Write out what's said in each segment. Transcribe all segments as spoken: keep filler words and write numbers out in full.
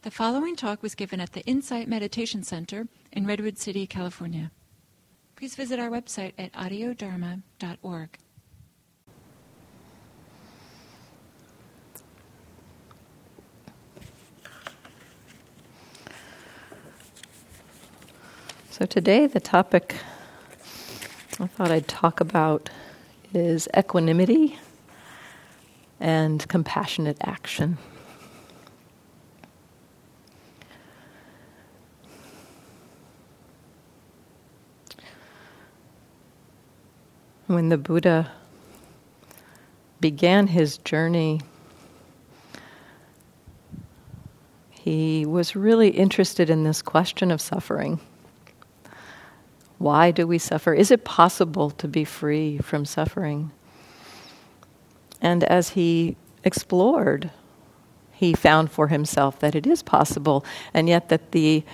The following talk was given at the Insight Meditation Center in Redwood City, California. Please visit our website at audio dharma dot org. So today the topic I thought I'd talk about is equanimity and compassionate action. When the Buddha began his journey, he was really interested in this question of suffering. Why do we suffer? Is it possible to be free from suffering? And as he explored, he found for himself that it is possible, and yet that the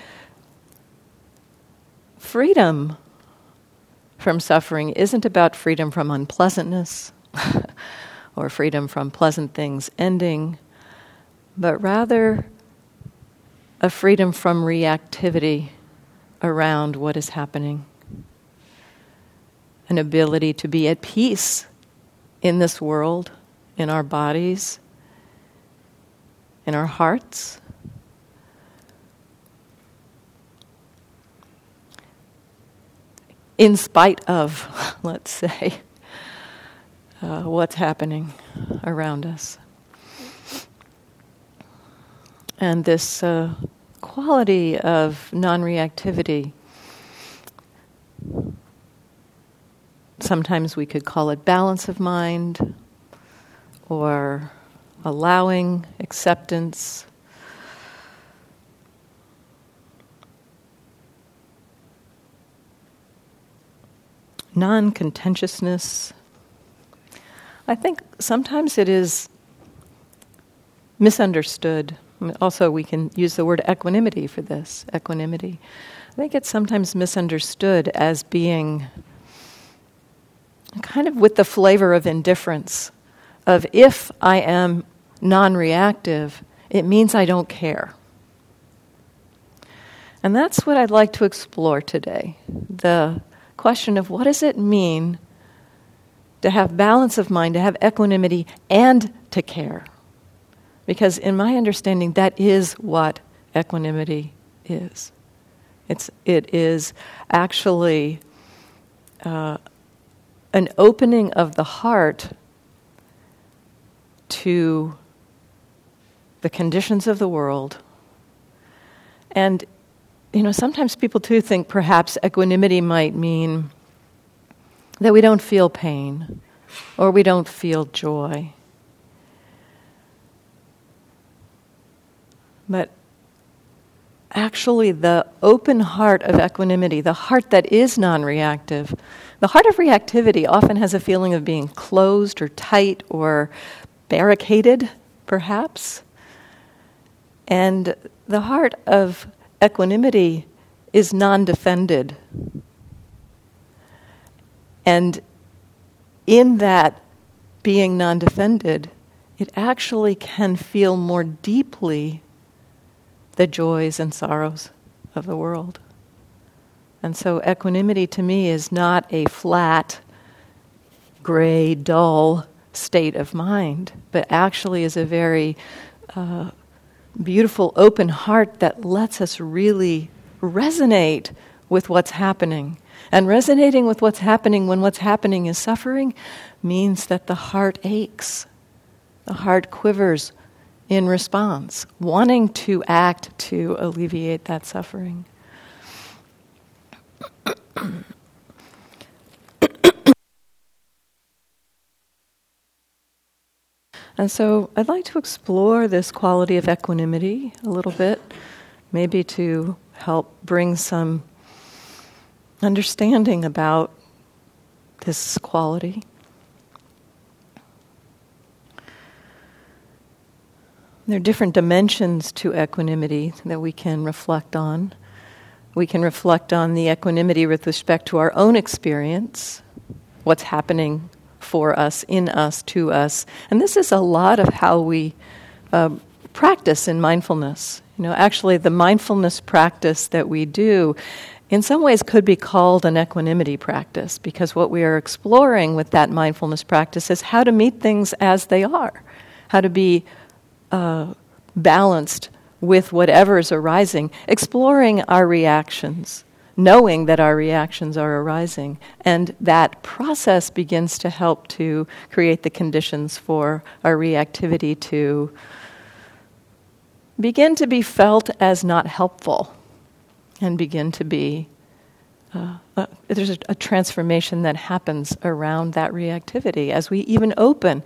freedom from suffering isn't about freedom from unpleasantness or freedom from pleasant things ending, but rather a freedom from reactivity around what is happening. An ability to be at peace in this world, in our bodies, in our hearts. In spite of, let's say, uh, what's happening around us. And this uh, quality of non-reactivity, sometimes we could call it balance of mind, or allowing, acceptance. Non-contentiousness. I think sometimes it is misunderstood. Also, we can use the word equanimity for this, equanimity. I think it's sometimes misunderstood as being kind of with the flavor of indifference, of if I am non-reactive, it means I don't care. And that's what I'd like to explore today. The question of what does it mean to have balance of mind, to have equanimity, and to care? Because in my understanding, that is what equanimity is. It's it is actually uh, an opening of the heart to the conditions of the world. And, you know, sometimes people too think perhaps equanimity might mean that we don't feel pain or we don't feel joy. But actually the open heart of equanimity, the heart that is non-reactive, the heart of reactivity often has a feeling of being closed or tight or barricaded, perhaps. And the heart of equanimity is non-defended. And in that being non-defended, it actually can feel more deeply the joys and sorrows of the world. And so equanimity to me is not a flat, gray, dull state of mind, but actually is a very uh, beautiful open heart that lets us really resonate with what's happening. And resonating with what's happening when what's happening is suffering means that the heart aches. The heart quivers in response, wanting to act to alleviate that suffering. And so I'd like to explore this quality of equanimity a little bit, maybe to help bring some understanding about this quality. There are different dimensions to equanimity that we can reflect on. We can reflect on the equanimity with respect to our own experience, what's happening for us, in us, to us. And this is a lot of how we uh, practice in mindfulness, You know, actually, the mindfulness practice that we do in some ways could be called an equanimity practice, because what we are exploring with that mindfulness practice is how to meet things as they are, how to be uh, balanced with whatever is arising, exploring our reactions, knowing that our reactions are arising. And that process begins to help to create the conditions for our reactivity to begin to be felt as not helpful and begin to be, uh, uh, there's a, a transformation that happens around that reactivity as we even open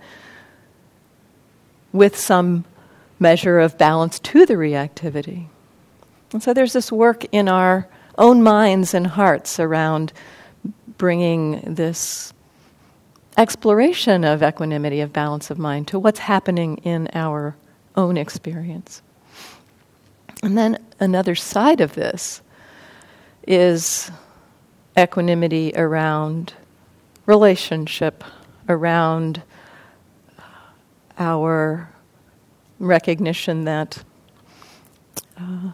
with some measure of balance to the reactivity. And so there's this work in our own minds and hearts around bringing this exploration of equanimity, of balance of mind, to what's happening in our own experience. And then another side of this is equanimity around relationship, around our recognition that uh,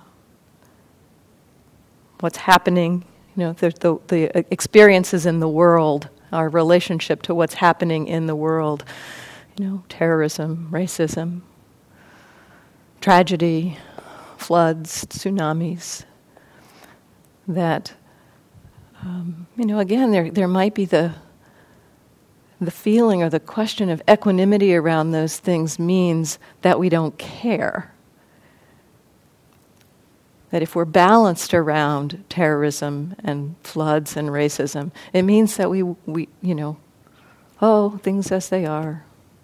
what's happening, you know, the, the, the experiences in the world, our relationship to what's happening in the world, you know, terrorism, racism, tragedy, floods, tsunamis, that, um, you know, again, there there might be the the feeling or the question of equanimity around those things means that we don't care. That if we're balanced around terrorism and floods and racism, it means that we, we you know, oh, things as they are.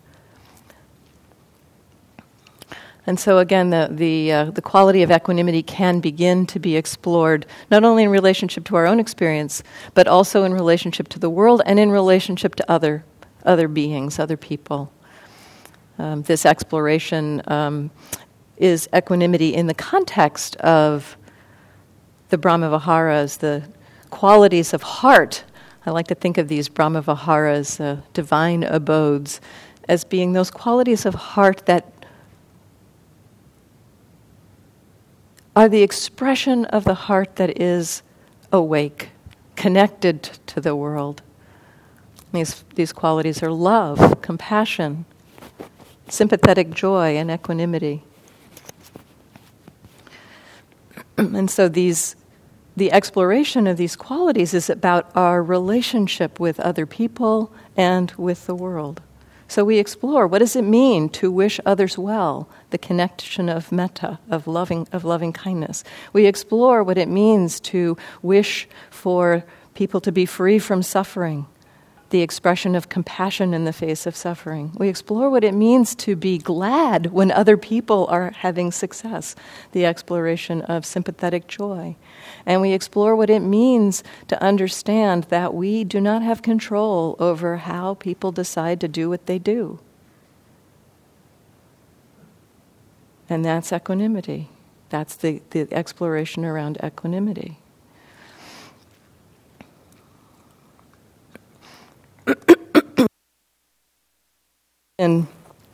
And so again, the the, uh, the quality of equanimity can begin to be explored not only in relationship to our own experience, but also in relationship to the world and in relationship to other other beings, other people. Um, this exploration um, is equanimity in the context of the Brahmaviharas, the qualities of heart. I like to think of these Brahmaviharas, uh, divine abodes, as being those qualities of heart that are the expression of the heart that is awake, connected to the world. These, these qualities are love, compassion, sympathetic joy, and equanimity. And so these, the exploration of these qualities is about our relationship with other people and with the world. So we explore, what does it mean to wish others well? The connection of metta, of loving, of loving kindness. We explore what it means to wish for people to be free from suffering, the expression of compassion in the face of suffering. We explore what it means to be glad when other people are having success, the exploration of sympathetic joy. And we explore what it means to understand that we do not have control over how people decide to do what they do. And that's equanimity. That's the, the exploration around equanimity. And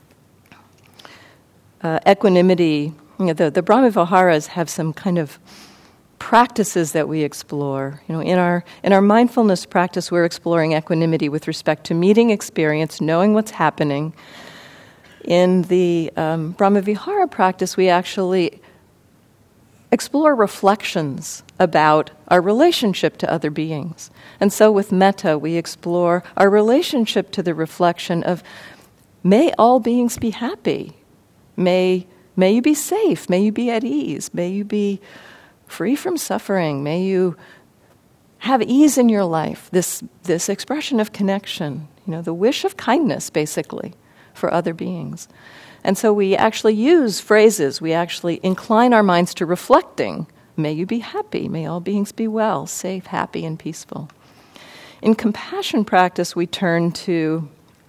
uh, equanimity, you know, the, the Brahmaviharas have some kind of practices that we explore. You know, in our in our mindfulness practice, we're exploring equanimity with respect to meeting experience, knowing what's happening. In the um, Brahmavihara practice, we actually explore reflections about our relationship to other beings. And so with metta, we explore our relationship to the reflection of, may all beings be happy. May, may you be safe. May you be at ease. May you be free from suffering. May you have ease in your life. This, this expression of connection, you know, the wish of kindness, basically, for other beings. And so we actually use phrases. We actually incline our minds to reflecting. May you be happy. May all beings be well, safe, happy, and peaceful. In compassion practice, we turn to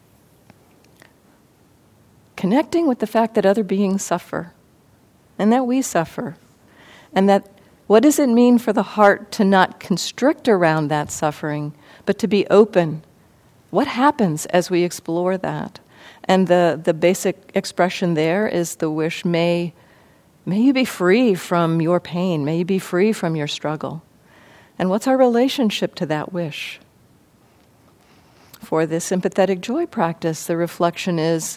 connecting with the fact that other beings suffer and that we suffer. And that what does it mean for the heart to not constrict around that suffering, but to be open? What happens as we explore that? And the, the basic expression there is the wish, may May you be free from your pain. May you be free from your struggle. And what's our relationship to that wish? For the sympathetic joy practice, the reflection is,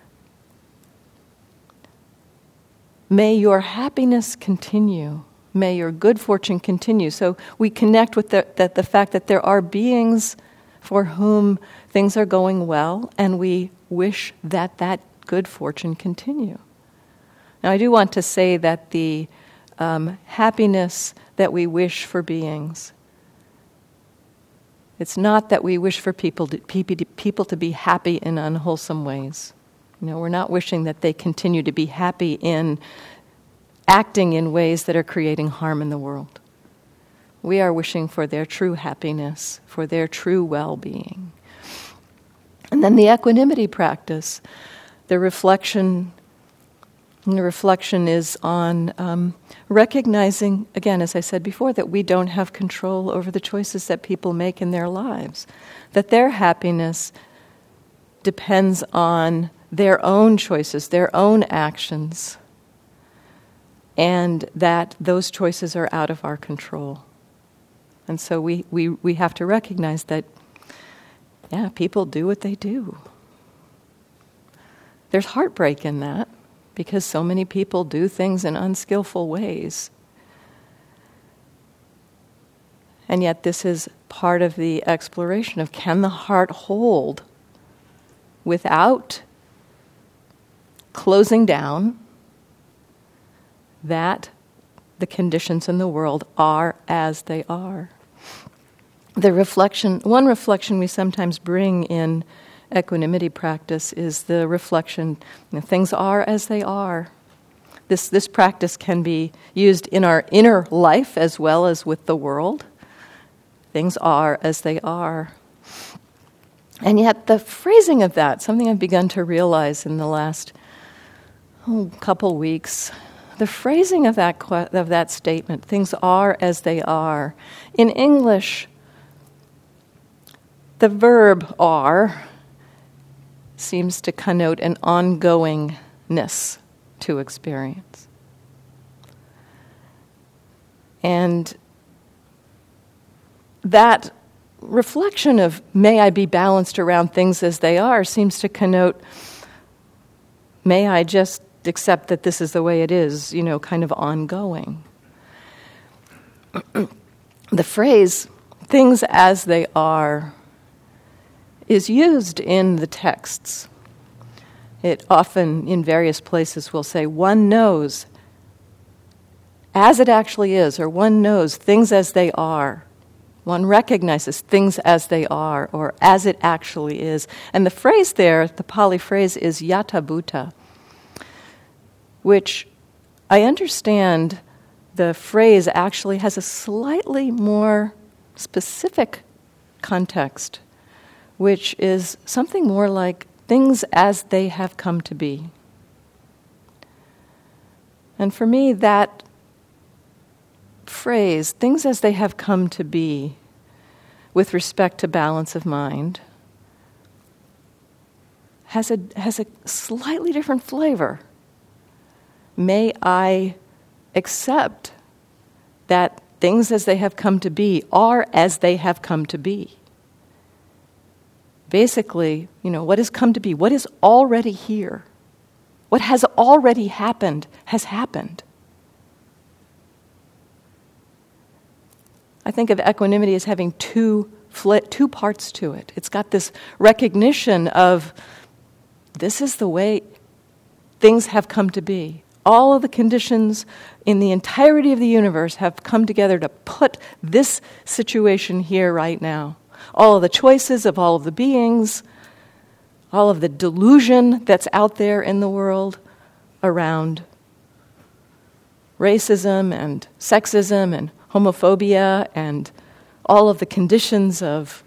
may your happiness continue. May your good fortune continue. So we connect with the, that the fact that there are beings for whom things are going well, and we wish that that good fortune continue. Now, I do want to say that the um, happiness that we wish for beings, it's not that we wish for people to, people to be happy in unwholesome ways. You know, we're not wishing that they continue to be happy in acting in ways that are creating harm in the world. We are wishing for their true happiness, for their true well-being. And then the equanimity practice, the reflection, the reflection is on um, recognizing, again, as I said before, that we don't have control over the choices that people make in their lives, that their happiness depends on their own choices, their own actions, and that those choices are out of our control. And so we, we, we have to recognize that, yeah, people do what they do. There's heartbreak in that, because so many people do things in unskillful ways. And yet this is part of the exploration of, can the heart hold without closing down that the conditions in the world are as they are. The reflection, one reflection we sometimes bring in equanimity practice is the reflection, you know, things are as they are. This, this practice can be used in our inner life as well as with the world. Things are as they are. And yet the phrasing of that, something I've begun to realize in the last oh, couple weeks, the phrasing of that of that statement, things are as they are. In English, the verb are seems to connote an ongoingness to experience. And that reflection of may I be balanced around things as they are seems to connote may I just accept that this is the way it is, you know, kind of ongoing. The phrase, things as they are, is used in the texts. It often, in various places, will say, one knows as it actually is, or one knows things as they are. One recognizes things as they are, or as it actually is. And the phrase there, the Pali phrase, is yata bhuta, which I understand the phrase actually has a slightly more specific context, which is something more like things as they have come to be. And for me, that phrase, things as they have come to be, with respect to balance of mind, has a has a slightly different flavor. May I accept that things as they have come to be are as they have come to be. Basically, you know, what has come to be, what is already here, what has already happened has happened. I think of equanimity as having two fl- two parts to it. It's got this recognition of this is the way things have come to be. All of the conditions in the entirety of the universe have come together to put this situation here right now. All of the choices of all of the beings, all of the delusion that's out there in the world around racism and sexism and homophobia and all of the conditions of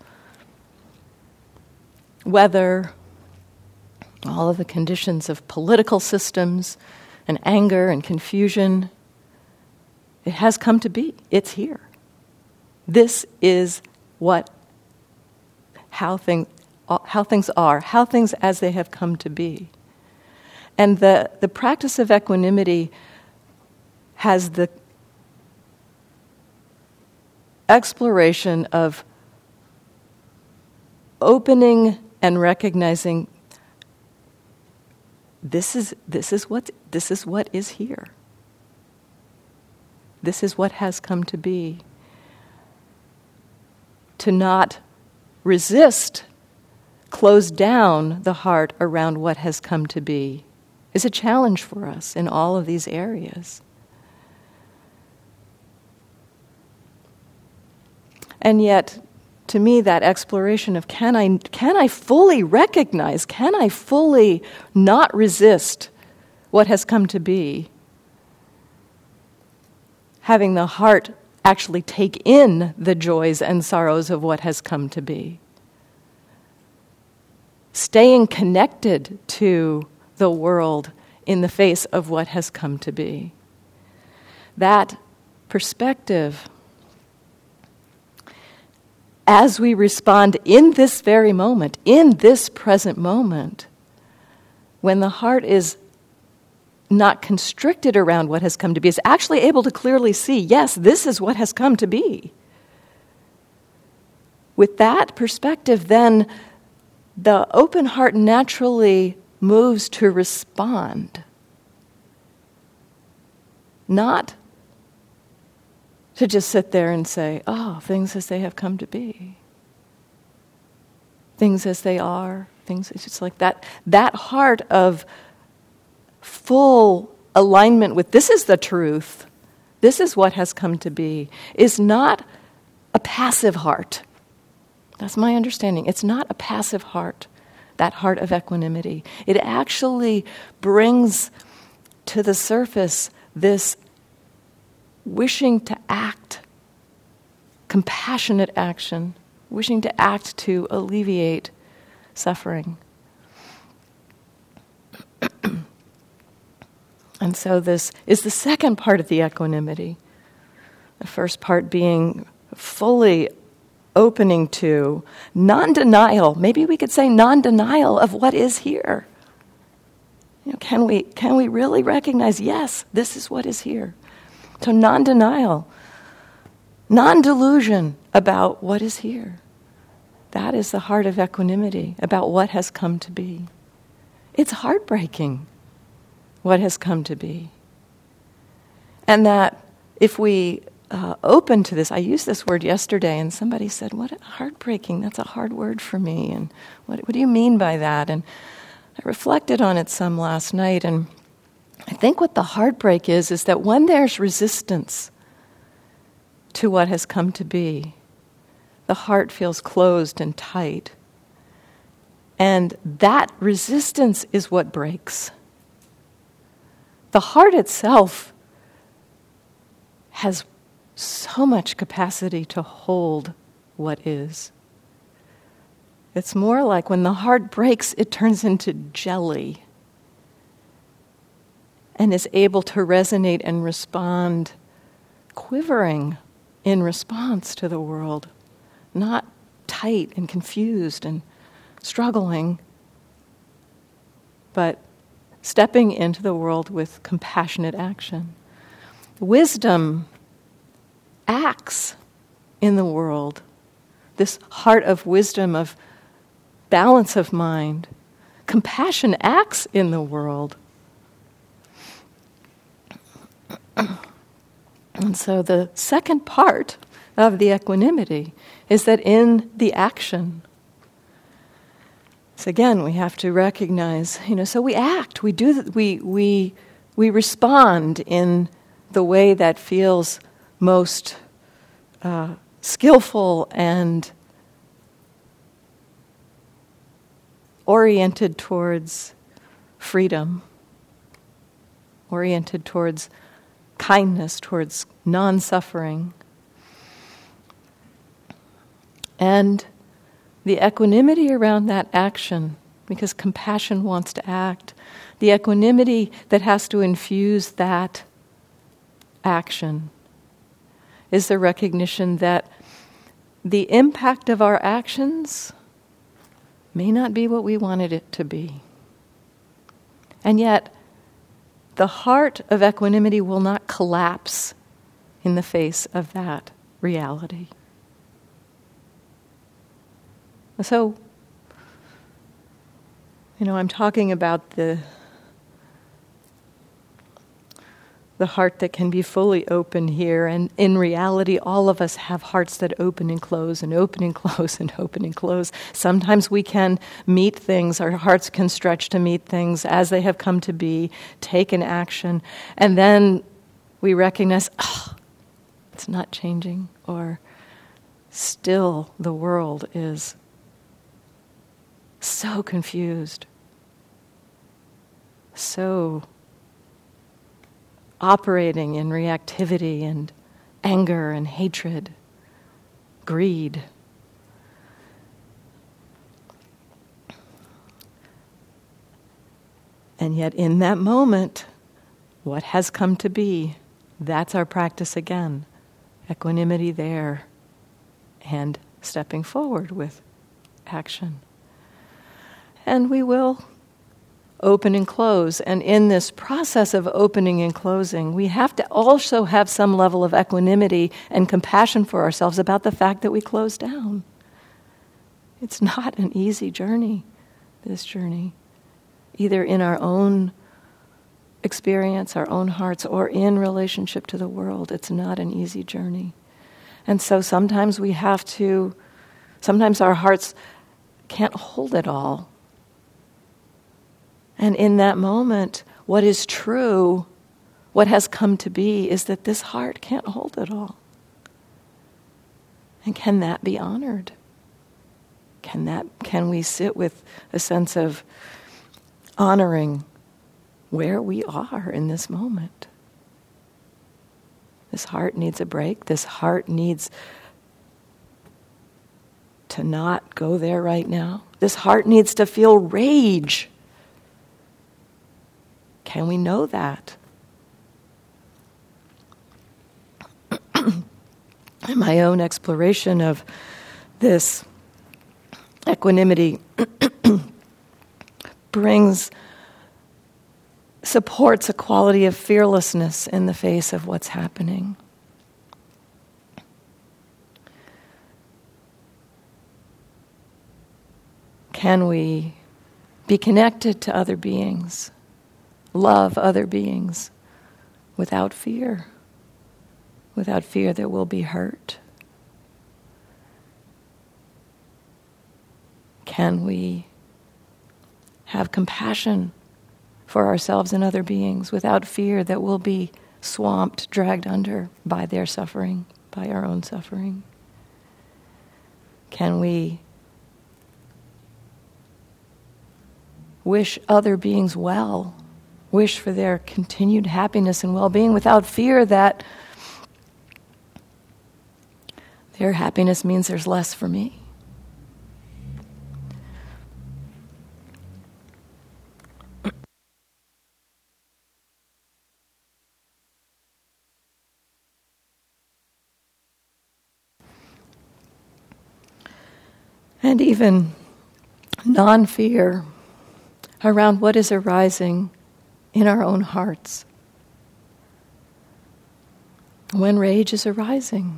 weather, all of the conditions of political systems and anger and confusion. It has come to be. It's here. This is what, how, thing, how things are, how things as they have come to be. And the, the practice of equanimity has the exploration of opening and recognizing this is this is what this is what is here. This is what has come to be. To not resist, close down the heart around what has come to be is a challenge for us in all of these areas. And yet, to me, that exploration of can I can I fully recognize, can I fully not resist what has come to be? Having the heart actually take in the joys and sorrows of what has come to be. Staying connected to the world in the face of what has come to be. That perspective, as we respond in this very moment, in this present moment, when the heart is not constricted around what has come to be, is actually able to clearly see, yes, this is what has come to be. With that perspective, then the open heart naturally moves to respond. Not to just sit there and say, oh, things as they have come to be. Things as they are. Things, it's just like that. That heart of full alignment with this is the truth, this is what has come to be, is not a passive heart. That's my understanding. It's not a passive heart, that heart of equanimity. It actually brings to the surface this wishing to act, compassionate action, wishing to act to alleviate suffering. And so this is the second part of the equanimity. The first part being fully opening to non-denial. Maybe we could say non-denial of what is here. You know, can we can we really recognize, yes, this is what is here? So non-denial, non-delusion about what is here. That is the heart of equanimity, about what has come to be. It's heartbreaking, what has come to be. And that if we uh, open to this, I used this word yesterday and somebody said, what heartbreaking, that's a hard word for me. And what, what do you mean by that? And I reflected on it some last night, and I think what the heartbreak is, is that when there's resistance to what has come to be, the heart feels closed and tight. And that resistance is what breaks. The heart itself has so much capacity to hold what is. It's more like when the heart breaks, it turns into jelly and is able to resonate and respond, quivering in response to the world, not tight and confused and struggling, but stepping into the world with compassionate action. Wisdom acts in the world. This heart of wisdom, of balance of mind. Compassion acts in the world. And so the second part of the equanimity is that in the action, so again, we have to recognize, you know, so we act, we do, th- we we we respond in the way that feels most uh, skillful and oriented towards freedom, oriented towards kindness, towards non-suffering. And the equanimity around that action, because compassion wants to act, the equanimity that has to infuse that action is the recognition that the impact of our actions may not be what we wanted it to be. And yet, the heart of equanimity will not collapse in the face of that reality. So, you know, I'm talking about the the heart that can be fully open here, and in reality, all of us have hearts that open and close and open and close and open and close. Sometimes we can meet things, our hearts can stretch to meet things as they have come to be, take an action, and then we recognize, oh, it's not changing, or still the world is so confused, so operating in reactivity and anger and hatred, greed. And yet in that moment, what has come to be, that's our practice again. Equanimity there, and stepping forward with action. And we will open and close. And in this process of opening and closing, we have to also have some level of equanimity and compassion for ourselves about the fact that we close down. It's not an easy journey, this journey, either in our own experience, our own hearts, or in relationship to the world. It's not an easy journey. And so sometimes we have to, sometimes our hearts can't hold it all. And in that moment, what is true, what has come to be, is that this heart can't hold it all. And can that be honored? Can that, can we sit with a sense of honoring where we are in this moment? This heart needs a break. This heart needs to not go there right now. This heart needs to feel rage. Can we know that? In my own exploration of this, equanimity brings, supports a quality of fearlessness in the face of what's happening. Can we be connected to other beings? Love other beings without fear, without fear that we'll be hurt? Can we have compassion for ourselves and other beings without fear that we'll be swamped, dragged under by their suffering, by our own suffering? Can we wish other beings well, wish for their continued happiness and well-being without fear that their happiness means there's less for me? And even non-fear around what is arising in our own hearts. When rage is arising,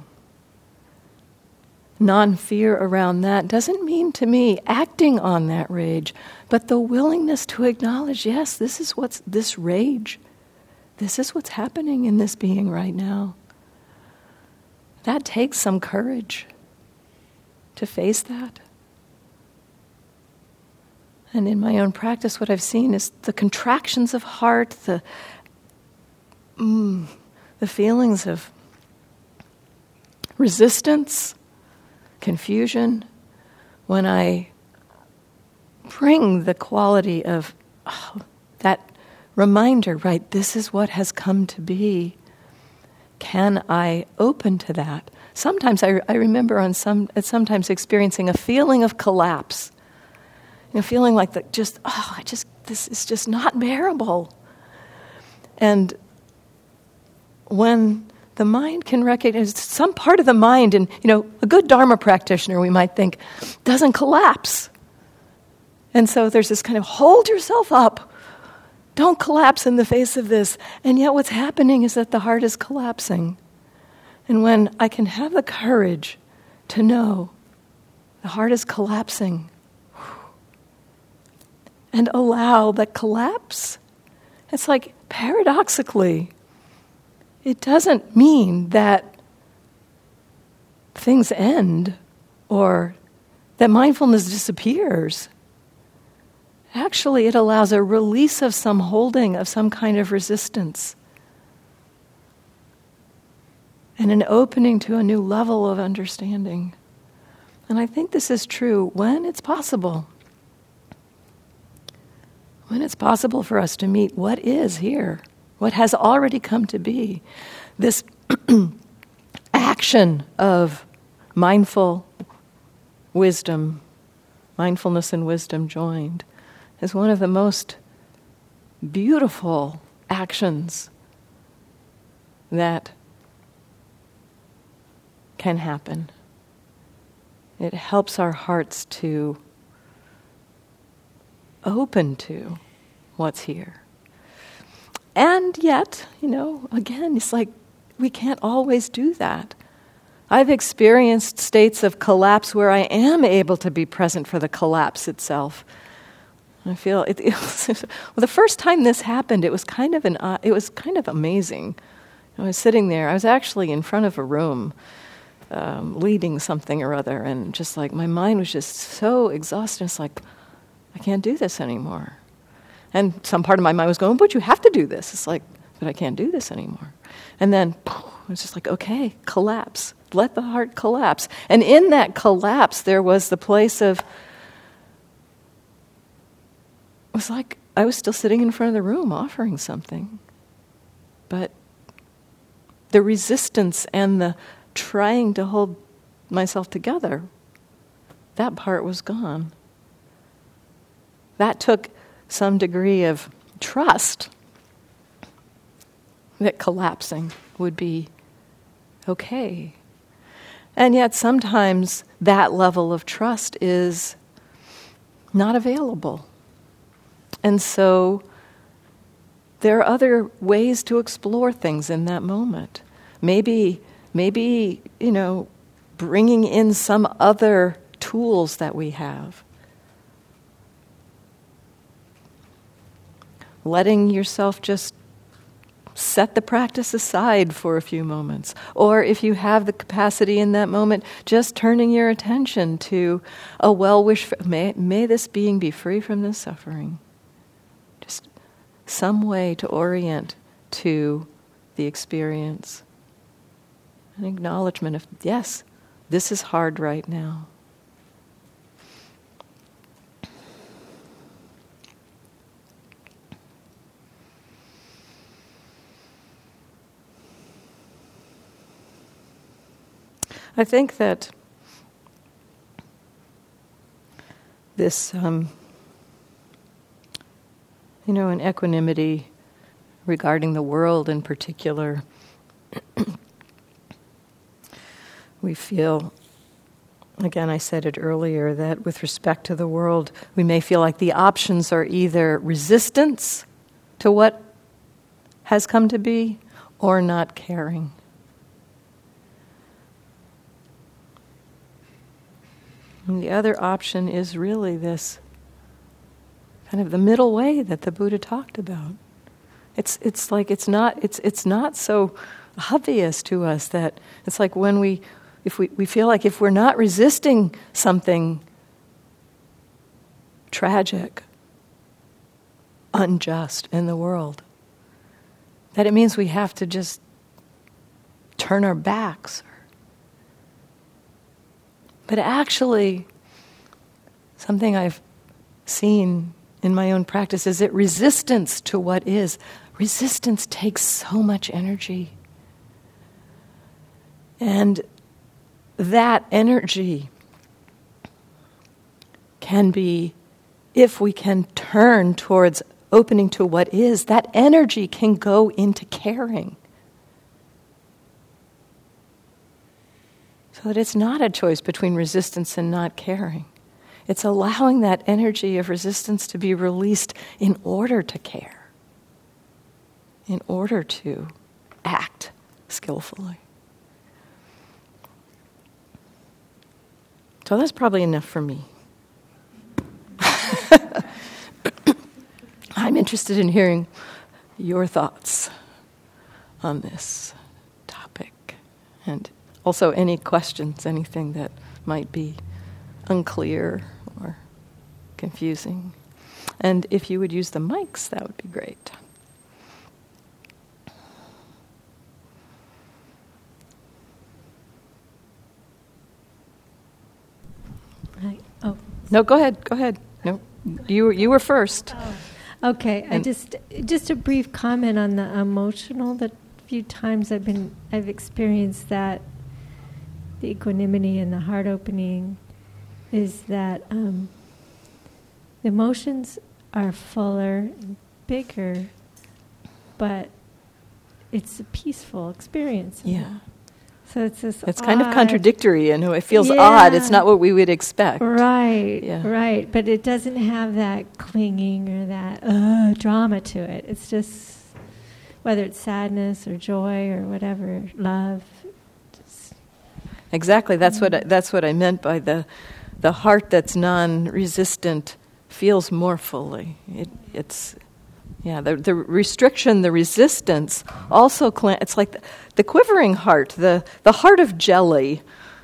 non-fear around that doesn't mean to me acting on that rage, but the willingness to acknowledge, yes, this is what's, this rage, this is what's happening in this being right now. That takes some courage to face that. And in my own practice, what I've seen is the contractions of heart, the mm, the feelings of resistance, confusion, when I bring the quality of oh, that reminder, right, this is what has come to be. Can I open to that? Sometimes I, I remember on some, sometimes experiencing a feeling of collapse. You know, feeling like the just, oh, I just, this is just not bearable. And when the mind can recognize some part of the mind, and you know, a good Dharma practitioner, we might think, doesn't collapse. And so there's this kind of hold yourself up. don't collapse in the face of this. And yet what's happening is that the heart is collapsing. And when I can have the courage to know the heart is collapsing and allow the collapse, it's like paradoxically, it doesn't mean that things end or that mindfulness disappears. Actually, it allows a release of some holding, of some kind of resistance, and an opening to a new level of understanding. And I think this is true when it's possible. When it's possible for us to meet what is here, what has already come to be, this action of mindful wisdom, mindfulness and wisdom joined, is one of the most beautiful actions that can happen. It helps our hearts to open to what's here. And yet, you know, again, it's like we can't always do that. I've experienced states of collapse where I am able to be present for the collapse itself. I feel it, it was, well, the first time this happened, it was kind of an uh, it was kind of amazing. I was sitting there. I was actually in front of a room, um, leading something or other, and just like my mind was just so exhausted. It's like, I can't do this anymore. And some part of my mind was going, but you have to do this. It's like, but I can't do this anymore. And then it was just like, okay, collapse. Let the heart collapse. And in that collapse, there was the place of, it was like I was still sitting in front of the room offering something. But the resistance and the trying to hold myself together, that part was gone. That took some degree of trust that collapsing would be okay. And yet sometimes that level of trust is not available. And so there are other ways to explore things in that moment. Maybe, maybe, you know, bringing in some other tools that we have. Letting yourself just set the practice aside for a few moments. Or if you have the capacity in that moment, just turning your attention to a well-wish, for, may, may this being be free from this suffering. Just some way to orient to the experience. An acknowledgement of, yes, this is hard right now. I think that this, um, you know, an equanimity regarding the world in particular, we feel, again, I said it earlier, that with respect to the world, we may feel like the options are either resistance to what has come to be or not caring. And the other option is really this kind of the middle way that the Buddha talked about. It's it's like it's not it's it's not so obvious to us that it's like when we if we, we feel like if we're not resisting something tragic, unjust in the world, that it means we have to just turn our backs. But actually, something I've seen in my own practice is that resistance to what is, resistance takes so much energy. And that energy can be, if we can turn towards opening to what is, that energy can go into caring. So that it's not a choice between resistance and not caring. It's allowing that energy of resistance to be released in order to care. in order to act skillfully. So that's probably enough for me. I'm interested in hearing your thoughts on this topic, and also any questions, anything that might be unclear or confusing. And if you would use the mics, that would be great. I, oh. No, go ahead, go ahead. No, you, you were first. Oh. Okay, I just just a brief comment on the emotional. The few times I've been I've experienced that, the equanimity and the heart opening, is that um, the emotions are fuller, and bigger, but it's a peaceful experience. Yeah. So it's this. It's odd, kind of contradictory, and it feels yeah. odd. It's not what we would expect. Right, yeah. right. But it doesn't have that clinging or that uh, drama to it. It's just, whether it's sadness or joy or whatever, love. Just exactly. That's what I, that's what I meant by the the heart that's non-resistant feels more fully. It, it's. Yeah, the the restriction, the resistance, also, cl- it's like the, the quivering heart, the, the heart of jelly.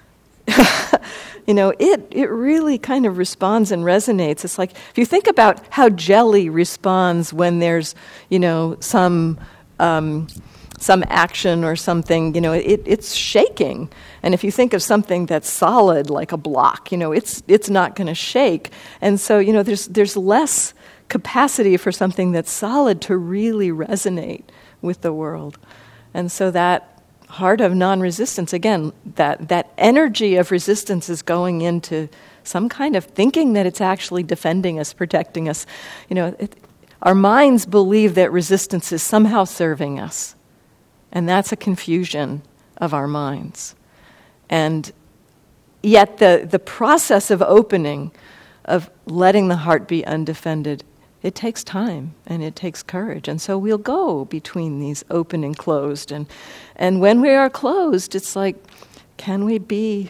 You know, it, it really kind of responds and resonates. It's like, if you think about how jelly responds when there's, you know, some um, some action or something, you know, it, it's shaking. And if you think of something that's solid, like a block, you know, it's it's not going to shake. And so, you know, there's there's less capacity for something that's solid to really resonate with the world. And so that heart of non-resistance, again, that, that energy of resistance is going into some kind of thinking that it's actually defending us, protecting us. You know, it, our minds believe that resistance is somehow serving us. And that's a confusion of our minds. And yet the, the process of opening, of letting the heart be undefended, it takes time and it takes courage. And so we'll go between these open and closed. And and when we are closed, it's like, can we be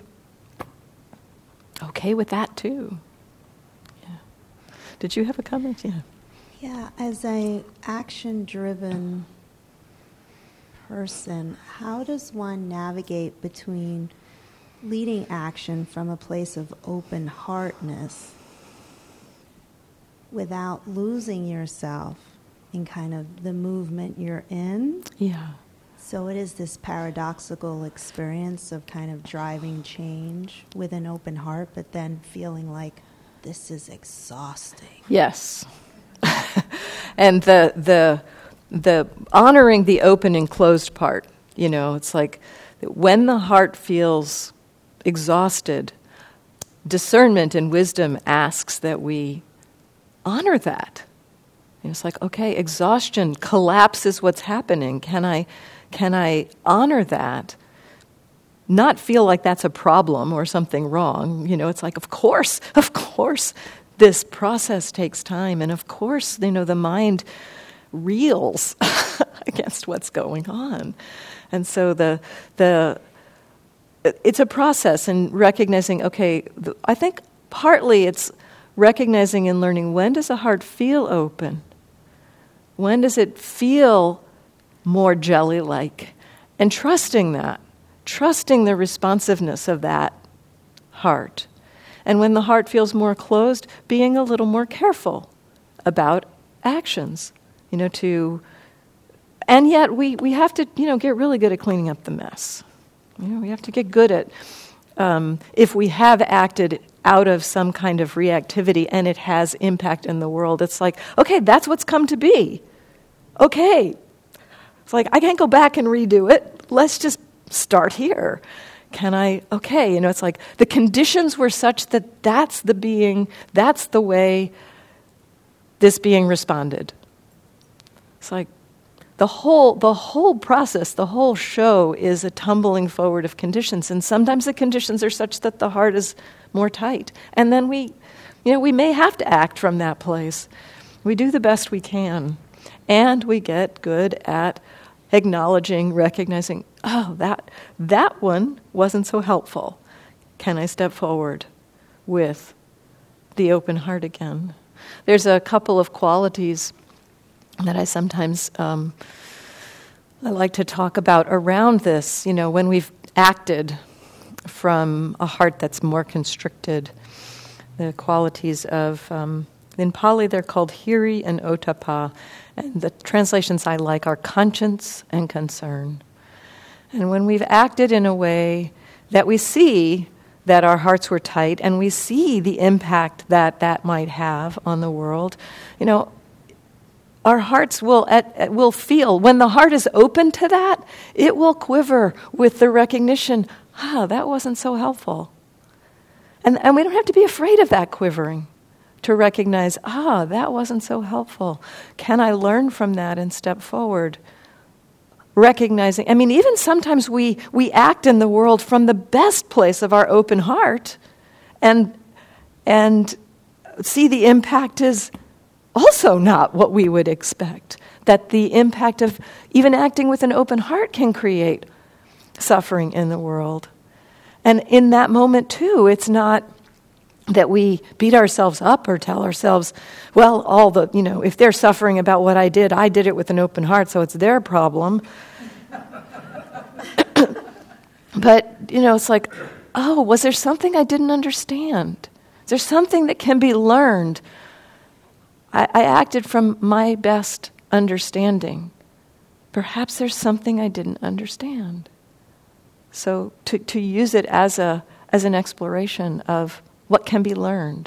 okay with that too? Yeah. Did you have a comment? Yeah. Yeah, as a action-driven person, how does one navigate between leading action from a place of open heartness without losing yourself in kind of the movement you're in? Yeah. So it is this paradoxical experience of kind of driving change with an open heart, but then feeling like this is exhausting. Yes. And the the the honoring the open and closed part, you know, it's like when the heart feels exhausted, discernment and wisdom asks that we honor that. And it's like, okay, exhaustion, collapse is what's happening. Can I, can I honor that? Not feel like that's a problem or something wrong. You know, it's like, of course, of course, this process takes time. And of course, you know, the mind reels against what's going on. And so the the it's a process in recognizing, okay, the, I think partly it's recognizing and learning, when does a heart feel open? When does it feel more jelly-like? And trusting that, trusting the responsiveness of that heart. And when the heart feels more closed, being a little more careful about actions, you know, to, and yet we, we have to, you know, get really good at cleaning up the mess. You know, we have to get good at, um, if we have acted out of some kind of reactivity and it has impact in the world, it's like, okay, that's what's come to be. Okay. It's like, I can't go back and redo it. Let's just start here. Can I, okay, you know, it's like the conditions were such that that's the being, that's the way this being responded. It's like the whole, the whole process, the whole show is a tumbling forward of conditions. And sometimes the conditions are such that the heart is more tight. And then we, you know, we may have to act from that place. We do the best we can. And we get good at acknowledging, recognizing, oh, that that one wasn't so helpful. Can I step forward with the open heart again? There's a couple of qualities that I sometimes um, I like to talk about around this. You know, when we've acted from a heart that's more constricted, the qualities of, um, in Pali they're called hiri and ottappa, and the translations I like are conscience and concern. And when we've acted in a way that we see that our hearts were tight and we see the impact that that might have on the world, you know, our hearts will at, will feel, when the heart is open to that, it will quiver with the recognition, ah, that wasn't so helpful. And, and we don't have to be afraid of that quivering, to recognize, ah, that wasn't so helpful. Can I learn from that and step forward? Recognizing, I mean, even sometimes we, we act in the world from the best place of our open heart and, and see the impact is also not what we would expect. That the impact of even acting with an open heart can create suffering in the world. And in that moment, too, it's not that we beat ourselves up or tell ourselves, well, all the, you know, if they're suffering about what I did, I did it with an open heart, so it's their problem. But, you know, it's like, oh, was there something I didn't understand? Is there something that can be learned? I, I acted from my best understanding. Perhaps there's something I didn't understand. So to, to use it as a as an exploration of what can be learned.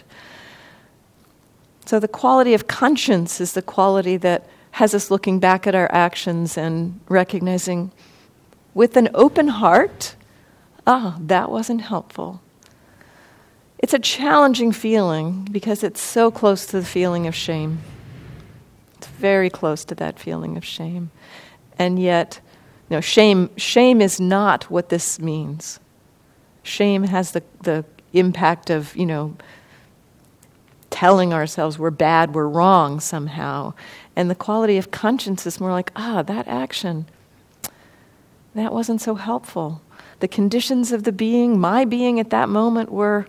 So the quality of conscience is the quality that has us looking back at our actions and recognizing with an open heart, ah, that wasn't helpful. It's a challenging feeling because it's so close to the feeling of shame. It's very close to that feeling of shame. And yet, you know, shame shame is not what this means. Shame has the, the impact of, you know, telling ourselves we're bad, we're wrong somehow. And the quality of conscience is more like, ah, that action, that wasn't so helpful. The conditions of the being, my being at that moment were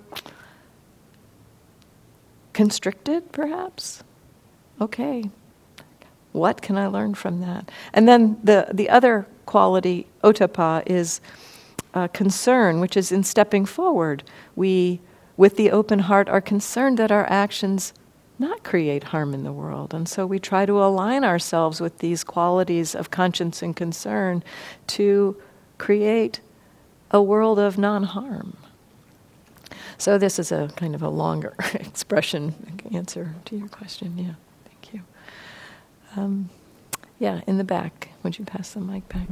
constricted, perhaps. Okay. What can I learn from that? And then the, the other quality, ottappa, is uh, concern, which is in stepping forward. We, with the open heart, are concerned that our actions not create harm in the world. And so we try to align ourselves with these qualities of conscience and concern to create a world of non-harm. So this is a kind of a longer expression answer to your question. Yeah, thank you. Um, yeah, in the back. Would you pass the mic back?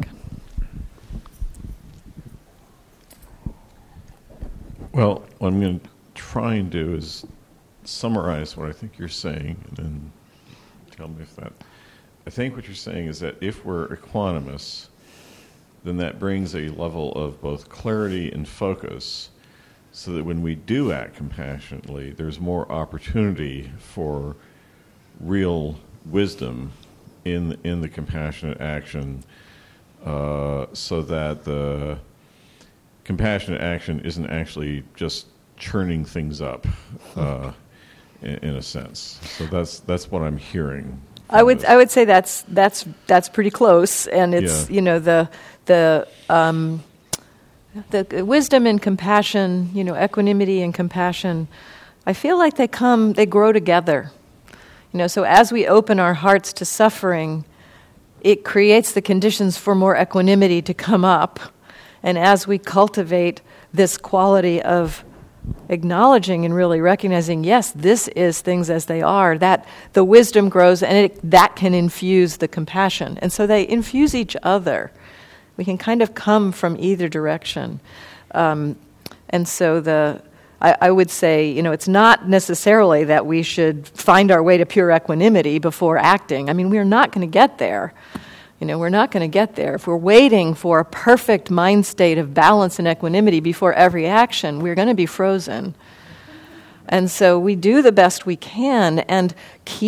Well, what I'm going to try and do is summarize what I think you're saying, and then tell me if that... I think what you're saying is that if we're equanimous, then that brings a level of both clarity and focus so that when we do act compassionately, there's more opportunity for real wisdom in in the compassionate action, uh, so that the compassionate action isn't actually just churning things up, uh, in, in a sense. So that's that's what I'm hearing. I would this. I would say that's that's that's pretty close, and it's yeah. you know the the um, the wisdom and compassion, you know, equanimity and compassion. I feel like they come, they grow together. You know, so as we open our hearts to suffering, it creates the conditions for more equanimity to come up. And as we cultivate this quality of acknowledging and really recognizing, yes, this is things as they are, that the wisdom grows and it, that can infuse the compassion. And so they infuse each other. We can kind of come from either direction. Um, and so the I, I would say, you know, it's not necessarily that we should find our way to pure equanimity before acting. I mean, we're not going to get there. You know, we're not going to get there. If we're waiting for a perfect mind state of balance and equanimity before every action, we're going to be frozen. And so we do the best we can and keep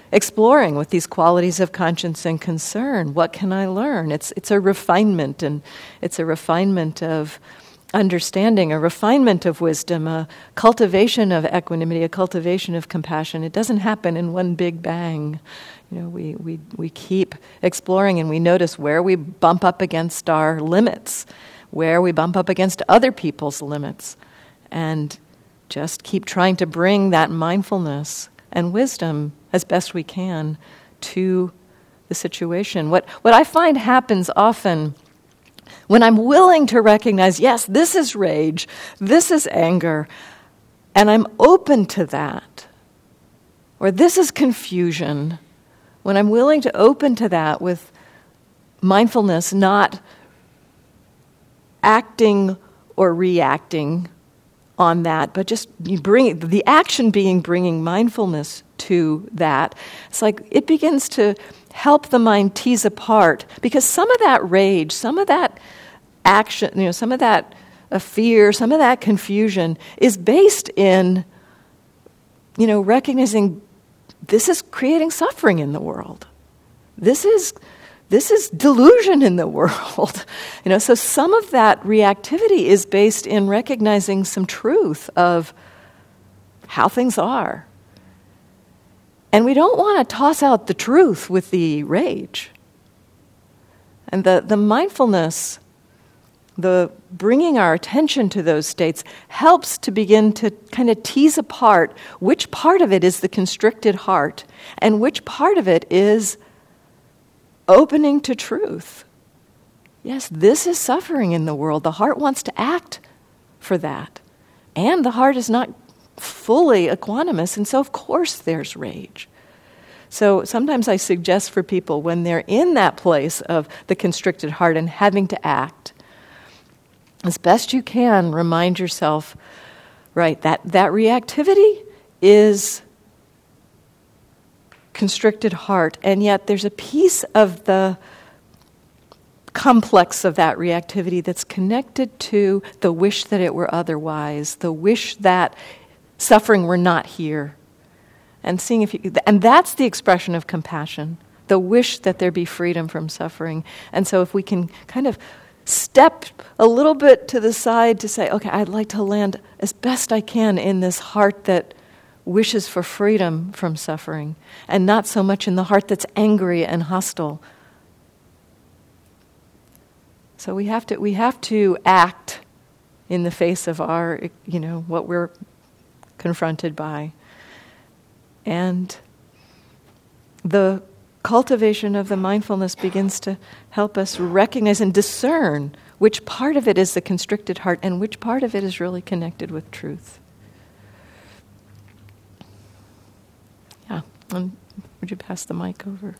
exploring with these qualities of conscience and concern. What can I learn? It's it's a refinement, and it's a refinement of understanding, a refinement of wisdom, a cultivation of equanimity, a cultivation of compassion. It doesn't happen in one big bang. You know, we, we, we keep exploring, and we notice where we bump up against our limits, where we bump up against other people's limits, and just keep trying to bring that mindfulness and wisdom as best we can to the situation. What what I find happens often when I'm willing to recognize, yes, this is rage, this is anger, and I'm open to that, or this is confusion, when I'm willing to open to that with mindfulness, not acting or reacting on that, but just bring the action being bringing mindfulness to that. It's like it begins to help the mind tease apart, because some of that rage, some of that action, you know, some of that uh, fear, some of that confusion is based in, you know, recognizing this is creating suffering in the world. This is this is delusion in the world. You know, so some of that reactivity is based in recognizing some truth of how things are. And we don't want to toss out the truth with the rage. And the, the mindfulness, the bringing our attention to those states helps to begin to kind of tease apart which part of it is the constricted heart and which part of it is opening to truth. Yes, this is suffering in the world. The heart wants to act for that. And the heart is not fully equanimous, and so of course there's rage. So sometimes I suggest for people when they're in that place of the constricted heart and having to act, as best you can, remind yourself, right, that, that reactivity is constricted heart, and yet there's a piece of the complex of that reactivity that's connected to the wish that it were otherwise, the wish that suffering were not here. And seeing if you, and that's the expression of compassion, the wish that there be freedom from suffering. And so if we can kind of step a little bit to the side to say, okay, I'd like to land as best I can in this heart that wishes for freedom from suffering, and not so much in the heart that's angry and hostile. So we have to we have to act in the face of our, you know, what we're confronted by. And the cultivation of the mindfulness begins to help us recognize and discern which part of it is the constricted heart and which part of it is really connected with truth. Yeah, and would you pass the mic over?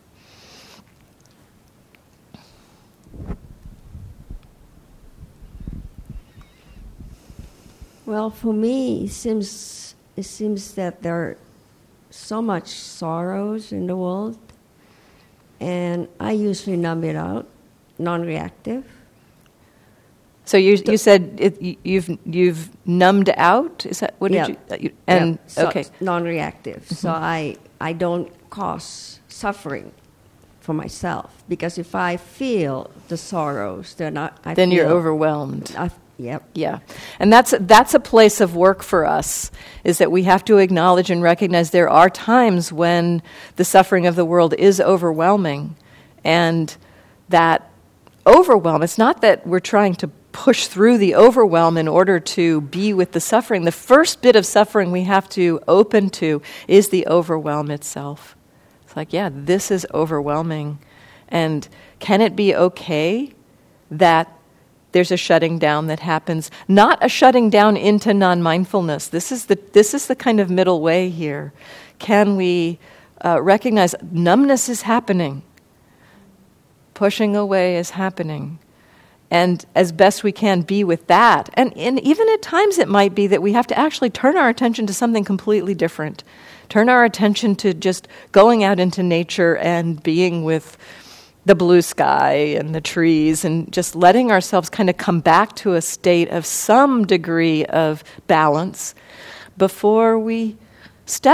Well, for me, it seems it seems that there are so much sorrows in the world, and I usually numb it out, non-reactive. So you you said it, you've you've numbed out? Is that what yeah. did you? you and yeah. so okay, non-reactive. Mm-hmm. So I I don't cause suffering for myself, because if I feel the sorrows, they're not. I then feel, you're overwhelmed. I, Yep. Yeah. And that's that's a place of work for us, is that we have to acknowledge and recognize there are times when the suffering of the world is overwhelming. And that overwhelm, it's not that we're trying to push through the overwhelm in order to be with the suffering. The first bit of suffering we have to open to is the overwhelm itself. It's like, yeah, this is overwhelming. And can it be okay that there's a shutting down that happens, not a shutting down into non-mindfulness. This is the this is the kind of middle way here. Can we uh, recognize numbness is happening, pushing away is happening, and as best we can be with that. And, and even at times it might be that we have to actually turn our attention to something completely different, turn our attention to just going out into nature and being with the blue sky and the trees, and just letting ourselves kind of come back to a state of some degree of balance before we step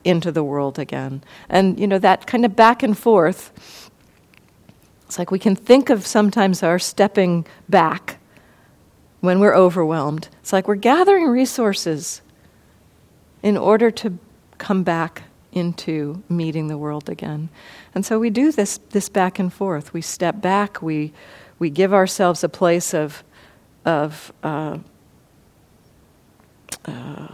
into the world again. And, you know, that kind of back and forth, it's like we can think of sometimes our stepping back when we're overwhelmed. It's like we're gathering resources in order to come back into meeting the world again. And so we do this this back and forth. We step back, we we give ourselves a place of of uh, uh,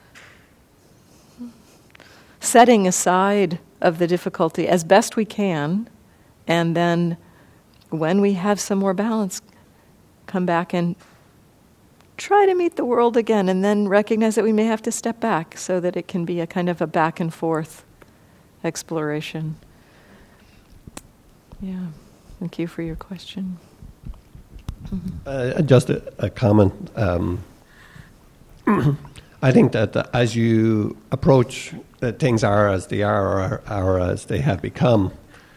setting aside of the difficulty as best we can, and then when we have some more balance, come back and try to meet the world again, and then recognize that we may have to step back so that it can be a kind of a back and forth exploration. Yeah, thank you for your question. Mm-hmm. Uh, just a, a comment. Um, I think that uh, as you approach that things are as they are or are as they have become,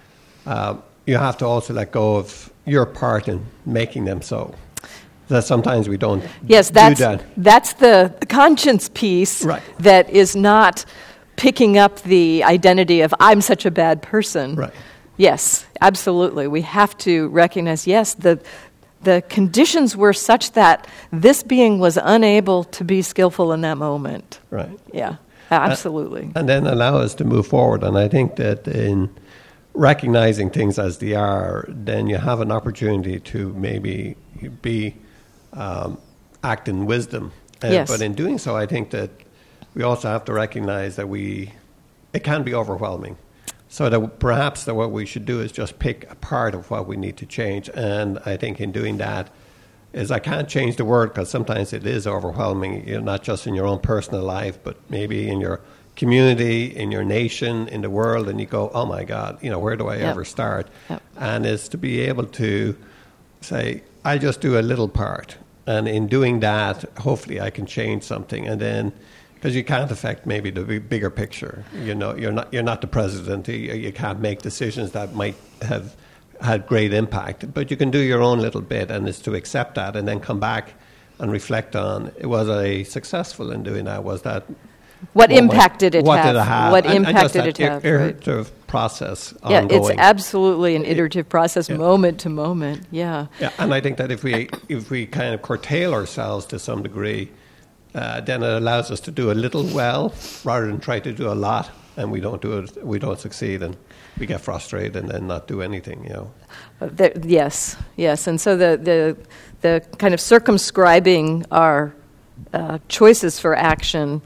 uh, you have to also let go of your part in making them so. That sometimes we don't yes, that's, do that. That's the conscience piece right. that is not picking up the identity of I'm such a bad person. Right. Yes, absolutely. We have to recognize, yes, the the conditions were such that this being was unable to be skillful in that moment. Right. Yeah, absolutely. Uh, and then allow us to move forward. And I think that in recognizing things as they are, then you have an opportunity to maybe be um, act in wisdom. And, yes. But in doing so, I think that we also have to recognize that we it can be overwhelming. So that perhaps that what we should do is just pick a part of what we need to change. And I think in doing that is I can't change the world because sometimes it is overwhelming, you know, not just in your own personal life, but maybe in your community, in your nation, in the world, and you go, oh my God, you know, where do I yep. ever start? Yep. And it's to be able to say, I just do a little part. And in doing that, hopefully I can change something. And then, because you can't affect maybe the big, bigger picture. You know, you're not you're not the president. You, you can't make decisions that might have had great impact. But you can do your own little bit, and it's to accept that and then come back and reflect on, was I successful in doing that? Was that... What, what impact did it what have? Did it have? What and, impact and did it have? Iterative right. process yeah, ongoing. It's absolutely an iterative process, yeah. moment to moment. Yeah. Yeah, and I think that if we if we kind of curtail ourselves to some degree, uh, then it allows us to do a little well rather than try to do a lot, and we don't do it. We don't succeed, and we get frustrated, and then not do anything. You know. Uh, the, yes, yes, and so the the the kind of circumscribing our uh, choices for action.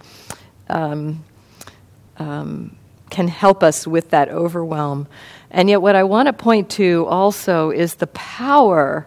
Um, um, can help us with that overwhelm. And yet what I want to point to also is the power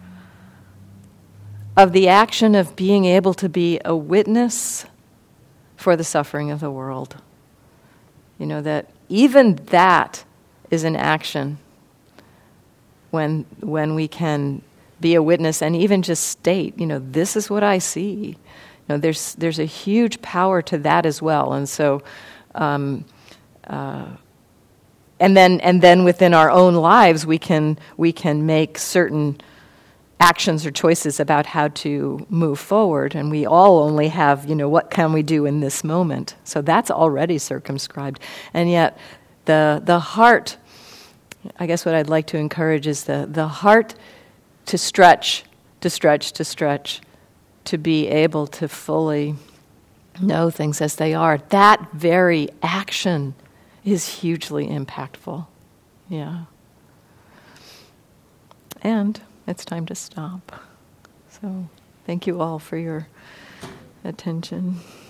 of the action of being able to be a witness for the suffering of the world. You know, that even that is an action when when we can be a witness and even just state, you know, this is what I see. You know, there's there's a huge power to that as well, and so, um, uh, and then and then within our own lives, we can we can make certain actions or choices about how to move forward, and we all only have, you know, what can we do in this moment? So that's already circumscribed, and yet the the heart. I guess what I'd like to encourage is the the heart to stretch, to stretch, to stretch. To be able to fully know things as they are. That very action is hugely impactful. Yeah. And it's time to stop. So thank you all for your attention.